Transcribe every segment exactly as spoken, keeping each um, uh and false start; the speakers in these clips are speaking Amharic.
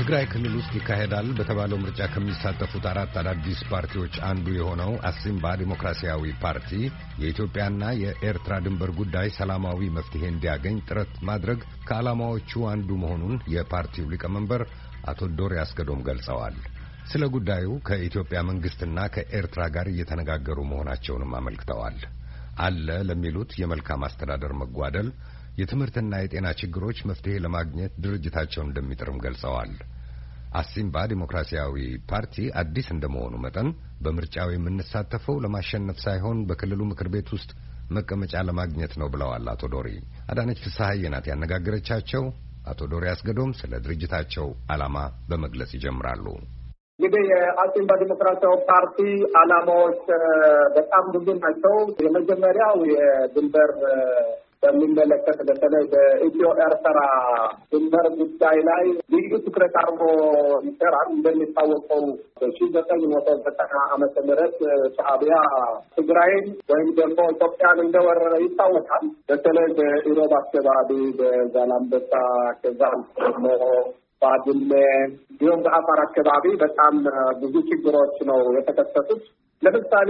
በትግራይ ክልል ውስጥ ይካሄዳል በተባለው ምርጫ ከሚሳተፉት አራት አዳዲስ ፓርቲዎች አንዱ የሆነው አሲምባ ዲሞክራሲያዊ ፓርቲ የኢትዮጵያና የኤርትራ ድንበር ጉዳይ ሰላማዊ መፍትሄ እንዲያገኝ ጥረት ማድረግ ከዓላማዎቹ አንዱ መሆኑን የፓርቲው ሊቀመንበር አቶ ዶሪ አስገዶም ገልጸዋል። ስለ ጉዳዩ ከኢትዮጵያ መንግስትና ከኤርትራ ጋር እየተነጋገሩ መሆናቸውንም አመልክተዋል። አለ ለሚሉት የመልካም አስተዳደር መጓደል የትምህርትና የጤና ችግሮች መፍትሄ ለማግኘት ድርጅታቸውን እንደሚጥርም ገልጸዋል። አሲምባ ዲሞክራሲያዊ ፓርቲ አዲስ እንደመሆኑ መጠን በምርጫው የምንሳተፈው ለማሸነፍ ሳይሆን በክልሉ ምክር ቤት ውስጥ መቀመጫ ለማግኘት ነው ብለዋል አቶ ዶሪ። አዳነች ፍስሐዬ ናት ያነጋገረቻቸው። አቶ ዶሪ አስገዶም ስለ ድርጅታቸው ዓላማ በመግለጽ ይጀምራሉ። እንግዲህ የአሲምባ ዲሞክራሲያዊ ፓርቲ ዓላማዎች በጣም ብዙ ናቸው። የመጀመሪያው የድንበር በሚመለከት በተለይ በኢትዮ ኤርትራ ድንበር ጉዳይ ላይ ልዩ ትኩረት አድርጎ ይሰራል። እንደሚታወቀው በሺህ ዘጠኝ መቶ ዘጠና ዓመተ ምህረት ሻዕቢያ ትግራይን ወይም ደግሞ ኢትዮጵያን እንደወረረ ይታወቃል። በተለይ በኢሮብ አካባቢ፣ በዛላምበሳ፣ ከዛም ደግሞ ባድመ እንዲሁም በአፋር አካባቢ በጣም ብዙ ችግሮች ነው የተከሰቱት። ለምሳሌ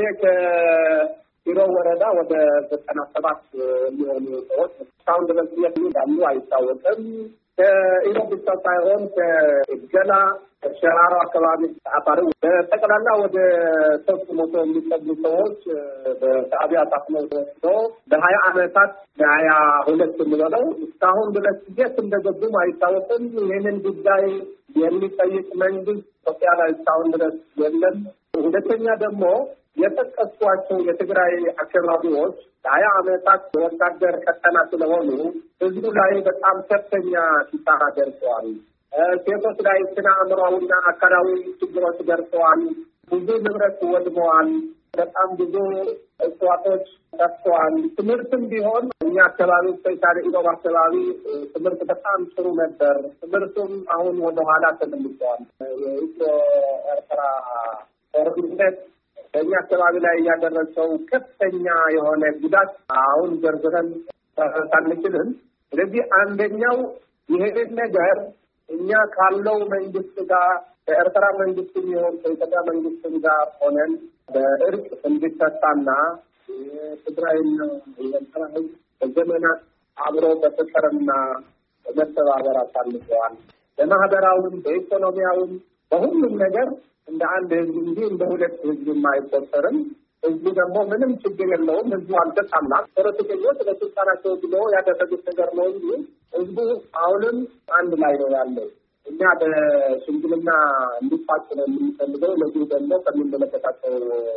ከኢሮብ ወረዳ ወደ ዘጠና ሰባት የሚሆኑ ሰዎች እስካሁን ድረስ የት እንዳሉ አይታወቅም። ከኢሮብ ብቻ ሳይሆን ከገላ ሸራሮ አካባቢ አፋር በጠቅላላ ወደ ሶስት መቶ የሚጠጉ ሰዎች በሻዕቢያ ታፍነው ተወስደው ለሀያ ዓመታት ለሀያ ሁለት የሚበለው እስካሁን ድረስ የት እንደገቡም አይታወቅም። ይህንን ጉዳይ የሚጠይቅ መንግስት ኢትዮጵያ ላይ እስካሁን ድረስ የለም። ሁለተኛ ደግሞ የጠቀስኳቸው የትግራይ አካባቢዎች ለሀያ ዓመታት በወታደር ቀጠና ስለሆኑ ህዝቡ ላይ በጣም ከፍተኛ ኪሳራ ደርሰዋል። ሴቶች ላይ ስነ አእምሯዊና አካላዊ ችግሮች ደርሰዋል። ብዙ ንብረት ወድመዋል። በጣም ብዙ እጽዋቶች ጠፍተዋል። ትምህርትም ቢሆን እኛ አካባቢ ስፔሻሊ ኢሮብ አካባቢ ትምህርት በጣም ጥሩ ነበር። ትምህርቱም አሁን ወደኋላ ተመልሷል። የኢትዮ ኤርትራ ጦርነት በእኛ አካባቢ ላይ ያደረሰው ከፍተኛ የሆነ ጉዳት አሁን ዘርዝረን አንችልም። ስለዚህ አንደኛው ይሄንን ነገር እኛ ካለው መንግስት ጋር ከኤርትራ መንግስት የሚሆን ከኢትዮጵያ መንግስት ጋር ሆነን በእርቅ እንዲፈታና የትግራይና የኤርትራ ህዝብ በዘመናት አብሮ በፍቅርና በመተባበር አሳልፈዋል። በማህበራዊም በኢኮኖሚያዊም በሁሉም ነገር እንደ አንድ ህዝብ እንጂ እንደ ሁለት ህዝብ አይቆጠርም። ህዝቡ ደግሞ ምንም ችግር የለውም። ህዝቡ አልተጣላም። ፖለቲከኞች ለስልጣናቸው ብሎ ያደረጉት ነገር ነው እንጂ ህዝቡ አሁንም አንድ ላይ ነው ያለው። እኛ በሽምግልና እንዲፋጭ ነው የምንፈልገው። ለዚህ ደግሞ ከሚመለከታቸው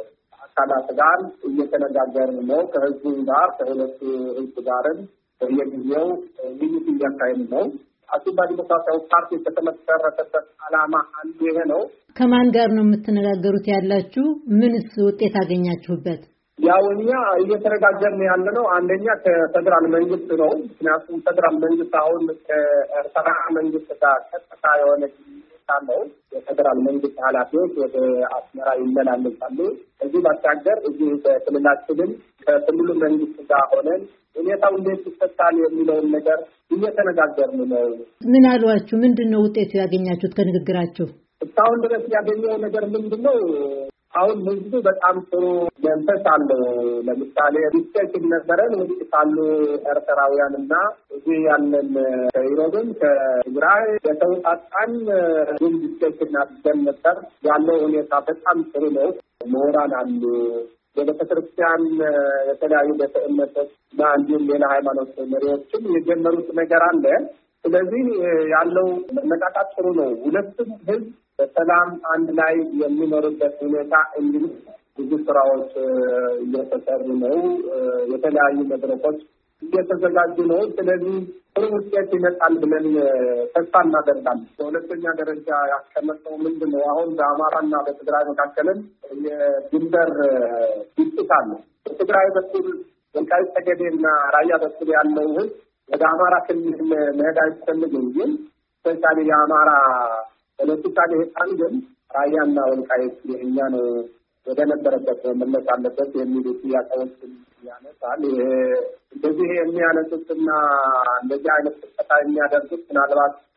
አካላት ጋር እየተነጋገርን ነው። ከህዝቡ ጋር ከሁለቱ ህዝብ ጋርም በየጊዜው ውይይት እያካሄድን ነው። አሲምባ ዲሞክራሲያዊ ፓርቲ ከተመሰረተበት ዓላማ አንዱ ይሄ ነው። ከማን ጋር ነው የምትነጋገሩት ያላችሁ? ምንስ ውጤት አገኛችሁበት? ያው እኛ እየተነጋገርን ያለ ነው አንደኛ ከፌደራል መንግስት ነው። ምክንያቱም ፌደራል መንግስት አሁን ከኤርትራ መንግስት ጋር ቀጥታ የሆነ ግንኙነት አለው። የፌደራል መንግስት ኃላፊዎች ወደ አስመራ ይመላለሳሉ። እዚህ ባሻገር እዚህ በክልላችንም ከክልሉ መንግስት ጋር ሆነን ሁኔታው እንዴት ይፈታል የሚለውን ነገር እየተነጋገርን ነው። ምን አሏችሁ? ምንድነው ውጤቱ ያገኛችሁት ከንግግራችሁ? እስካሁን ድረስ ያገኘው ነገር ምንድነው? አሁን ህዝቡ በጣም ጥሩ መንፈስ አለው። ለምሳሌ ዲስከሽን ነበረን ውጭ ካሉ ኤርትራውያንና እዚህ ያለን ከኢሮብም ከትግራይ የተውጣጣን ግን ዲስከሽን አድርገን ነበር። ያለው ሁኔታ በጣም ጥሩ ነው። ምሁራን አሉ፣ የቤተክርስቲያን የተለያዩ ቤተ እምነቶች እና እንዲሁም ሌላ ሃይማኖት መሪዎችም የጀመሩት ነገር አለ። ስለዚህ ያለው መነቃቃት ጥሩ ነው። ሁለቱም ህዝብ በሰላም አንድ ላይ የሚኖርበት ሁኔታ እንዲህ ብዙ ስራዎች እየተሰሩ ነው። የተለያዩ መድረኮች እየተዘጋጁ ነው። ስለዚህ ጥሩ ውጤት ይመጣል ብለን ተስፋ እናደርጋለን። በሁለተኛ ደረጃ ያስቀመጠው ምንድን ነው? አሁን በአማራና በትግራይ መካከልም የድንበር ግጭት አለ። በትግራይ በኩል ወልቃይት ጠገዴና ራያ በኩል ያለው ህዝብ ወደ አማራ ክልል መሄድ አይፈልግም። ግን ስፔሻሊ የአማራ ፖለቲካል ህፃን ግን ራያና ወልቃይት የእኛ ነው ወደ ነበረበት መመለስ አለበት የሚሉ ጥያቄዎችን ያነሳል። እንደዚህ የሚያነሱትና እንደዚህ አይነት ተጣጣ የሚያደርጉት ምናልባት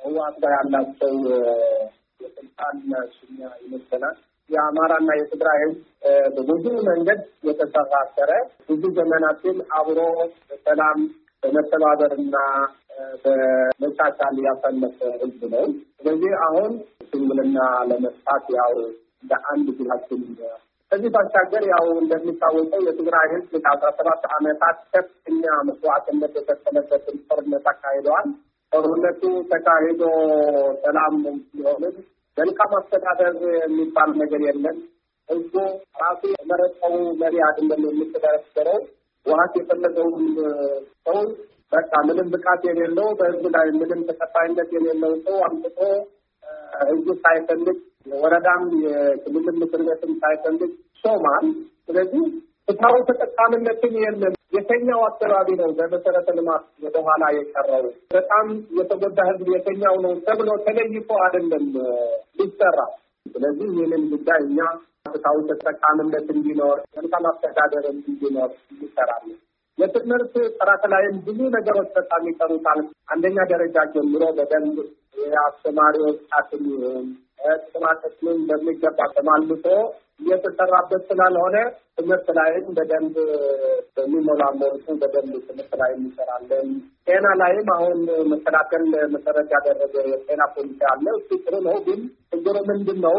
ህወሓት ጋር ያላቸው የስልጣን ሽኛ ይመስላል። የአማራና የትግራይ ህዝብ በብዙ መንገድ የተሳሰረ ብዙ ዘመናትን አብሮ በሰላም በመተባበርና በመቻቻል ያሳለፈ ህዝብ ነው። ስለዚህ አሁን ሽምግልና ለመፍታት ያው እንደ አንድ ግላችን ከዚህ ባሻገር ያው እንደሚታወቀው የትግራይ ህዝብ ከአስራ ሰባት ዓመታት ከፍተኛ መስዋዕትነት የተከፈለበትን ጦርነት አካሂደዋል። ጦርነቱ ተካሂዶ ሰላም ሲሆንም መልካም አስተዳደር የሚባል ነገር የለም። ህዝቡ ራሱ የመረጠው መሪ አይደለም የሚተዳደረው። ህወሓት የፈለገውን ሰው በቃ ምንም ብቃት የሌለው በህዝብ ላይ ምንም ተቀባይነት የሌለው ሰው አምጥቶ ህዝብ ሳይፈልግ የወረዳም የክልል ምክር ቤትም ሳይፈልግ ሾማል። ስለዚህ ፍትሃዊ ተጠቃሚነትን የለም። የተኛው አካባቢ ነው በመሰረተ ልማት ወደኋላ የቀረው በጣም የተጎዳ ህዝብ የተኛው ነው ተብሎ ተለይቶ አይደለም ሊሰራ። ስለዚህ ይህንን ጉዳይ እኛ ፍትሃዊ ተጠቃሚነት እንዲኖር መልካም አስተዳደር እንዲኖር ይሰራል። የትምህርት ጥራት ላይም ብዙ ነገሮች በጣም ይቀሩታል። አንደኛ ደረጃ ጀምሮ በደንብ የአስተማሪዎች አቅም ጥማቶችን በሚገባ ተማልቶ እየተሰራበት ስላልሆነ ትምህርት ላይም በደንብ በሚሞላ መልኩ በደንብ ትምህርት ላይ እንሰራለን። ጤና ላይም አሁን መከላከል መሰረት ያደረገ የጤና ፖሊሲ አለ። እሱ ጥሩ ነው። ግን ችግሩ ምንድን ነው?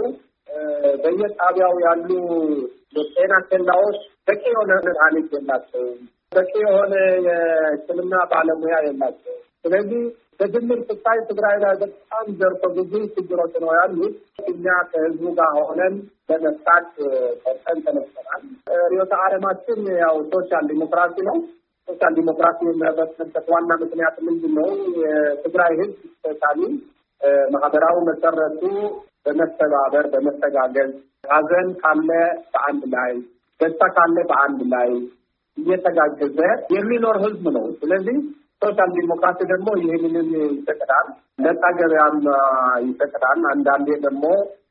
በየጣቢያው ያሉ የጤና ኬላዎች በቂ የሆነ መድኃኒት የላቸውም። በቂ የሆነ የሕክምና ባለሙያ የላቸውም። ስለዚህ በድምር ስታይ ትግራይ ላይ በጣም ዘርፈ ብዙ ችግሮች ነው ያሉት። እኛ ከህዝቡ ጋር ሆነን ለመፍታት ቆርጠን ተነስተናል። ርዕዮተ ዓለማችን ያው ሶሻል ዲሞክራሲ ነው። ሶሻል ዲሞክራሲ የሚመሰረትበት ዋና ምክንያት ምንድን ነው? የትግራይ ህዝብ ስፔሻሊ ማህበራዊ መሰረቱ በመተባበር በመተጋገዝ፣ ሀዘን ካለ በአንድ ላይ፣ ደስታ ካለ በአንድ ላይ እየተጋገዘ የሚኖር ህዝብ ነው። ስለዚህ ሶሻል ዲሞክራሲ ደግሞ ይህንን ይፈቅዳል። ነጻ ገበያም ይፈቅዳል። አንዳንዴ ደግሞ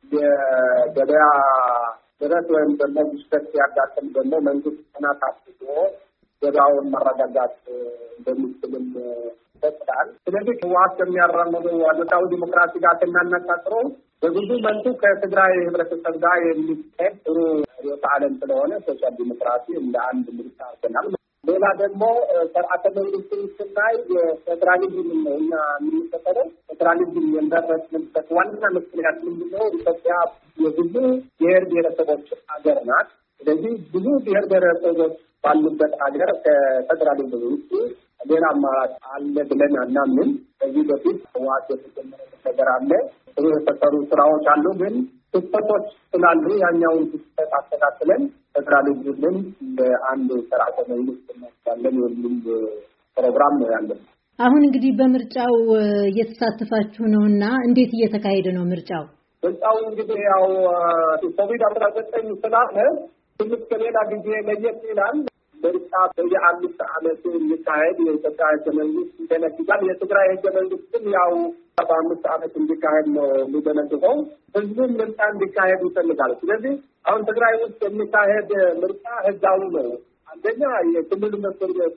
የገበያ ድረት ወይም ደግሞ ግሽበት ሲያጋጥም ደግሞ መንግስት ጥናት አድርጎ ገበያውን ማረጋጋት እንደሚችልም ይፈቅዳል። ስለዚህ ህወሓት ከሚያራምደው አብዮታዊ ዲሞክራሲ ጋር ስናነጻጽረው በብዙ መልኩ ከትግራይ ህብረተሰብ ጋር የሚሄድ ጥሩ ርዕዮተ ዓለም ስለሆነ ሶሻል ዲሞክራሲ እንደ አንድ ምርጫ አድርገናል። ሌላ ደግሞ ስርዓተ መንግስትን ስናይ የፌዴራሊዝም ነው እና የሚፈጠረው ፌዴራሊዝም የሚመረጥበት ዋና ምክንያት ምንድን ነው? ኢትዮጵያ የብዙ ብሔር ብሔረሰቦች ሀገር ናት። ስለዚህ ብዙ ብሔር ብሔረሰቦች ባሉበት ሀገር ከፌዴራሊዝም ውጭ ሌላ አማራጭ አለ ብለን አናምንም። ከዚህ በፊት ህወሓት የተጀመረ ነገር አለ። ጥሩ የተሰሩ ስራዎች አሉ። ግን ክስተቶች ስላሉ ያኛውን ክስተት አስተካክለን ፌዴራሊዝምን በአንድ ስርዓተ መንግስት እናስባለን የሚል ፕሮግራም ነው ያለን። አሁን እንግዲህ በምርጫው እየተሳተፋችሁ ነውና እንዴት እየተካሄደ ነው ምርጫው? ምርጫው እንግዲህ ያው ኮቪድ አስራ ዘጠኝ ስላለ ትንሽ ከሌላ ጊዜ ለየት ይላል። ምርጫ በየአምስት ዓመቱ የሚካሄድ የኢትዮጵያ ህገ መንግስት ይደነግጋል። የትግራይ ህገ መንግስትም ያው በአምስት ዓመት እንዲካሄድ ነው የሚደነግገው። ህዝቡም ምርጫ እንዲካሄድ ይፈልጋል። ስለዚህ አሁን ትግራይ ውስጥ የሚካሄድ ምርጫ ህጋዊ ነው። አንደኛ የክልል ምክር ቤት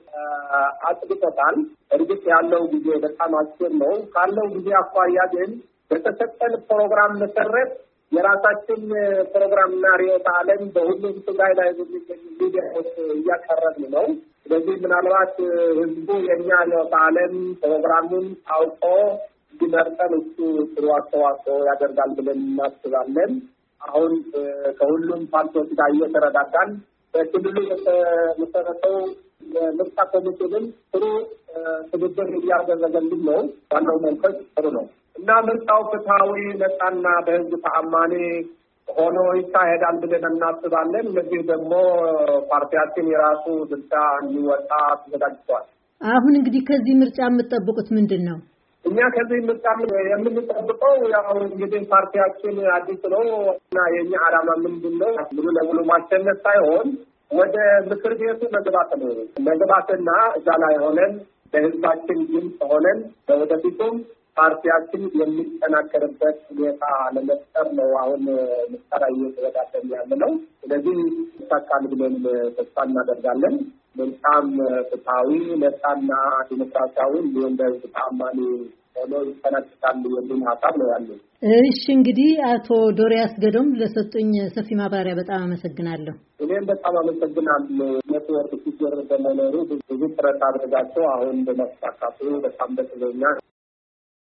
አጽድቆታል። እርግጥ ያለው ጊዜ በጣም አጭር ነው። ካለው ጊዜ አኳያ ግን በተሰጠን ፕሮግራም መሰረት የራሳችን ፕሮግራምና ርዕዮተ ዓለም በሁሉም ትግራይ ላይ በሚገኙ ሚዲያዎች እያቀረብን ነው። ስለዚህ ምናልባት ህዝቡ የእኛ ርዕዮተ ዓለም ፕሮግራሙን አውቆ እንዲመርጠን እሱ ጥሩ አስተዋጽኦ ያደርጋል ብለን እናስባለን። አሁን ከሁሉም ፓርቲዎች ጋር እየተረዳዳን በክልሉ የተመሰረተው የምርጫ ኮሚቴንም ጥሩ ትብብር እያደረገልን ነው። ዋናው መንፈስ ጥሩ ነው እና ምርጫው ፍትሐዊ፣ ነጻና በህዝብ ተአማኒ ሆኖ ይካሄዳል ብለን እናስባለን። ለዚህ ደግሞ ፓርቲያችን የራሱ ድርሻ እንዲወጣ ተዘጋጅቷል። አሁን እንግዲህ ከዚህ ምርጫ የምትጠብቁት ምንድን ነው? እኛ ከዚህ ምርጫ የምንጠብቀው ያው እንግዲህ ፓርቲያችን አዲስ ነው እና የኛ ዓላማ ምንድን ነው? ሙሉ ለሙሉ ማሸነፍ ሳይሆን ወደ ምክር ቤቱ መግባት ነው። መግባትና እዛ ላይ ሆነን ለህዝባችን ድምፅ ሆነን ለወደፊቱም ፓርቲያችን የሚጠናከርበት ሁኔታ ለመፍጠር ነው አሁን ምርጫ እየተወዳደርን ያለ ነው። ስለዚህ ይሳካል ብለን ተስፋ እናደርጋለን። ምርጫም ፍትሐዊ፣ ነጻና ዲሞክራሲያዊ እንዲሁም በህዝብ ተአማኒ ሆኖ ይጠናቀቃል የሚል ሀሳብ ነው ያለው። እሺ እንግዲህ አቶ ዶሪያስ ገዶም ለሰጡኝ ሰፊ ማብራሪያ በጣም አመሰግናለሁ። እኔም በጣም አመሰግናለሁ። ኔትወርክ ችግር በመኖሩ ብዙ ጥረት አድርጋቸው አሁን በማስተካከሉ በጣም ደስ ብሎኛል።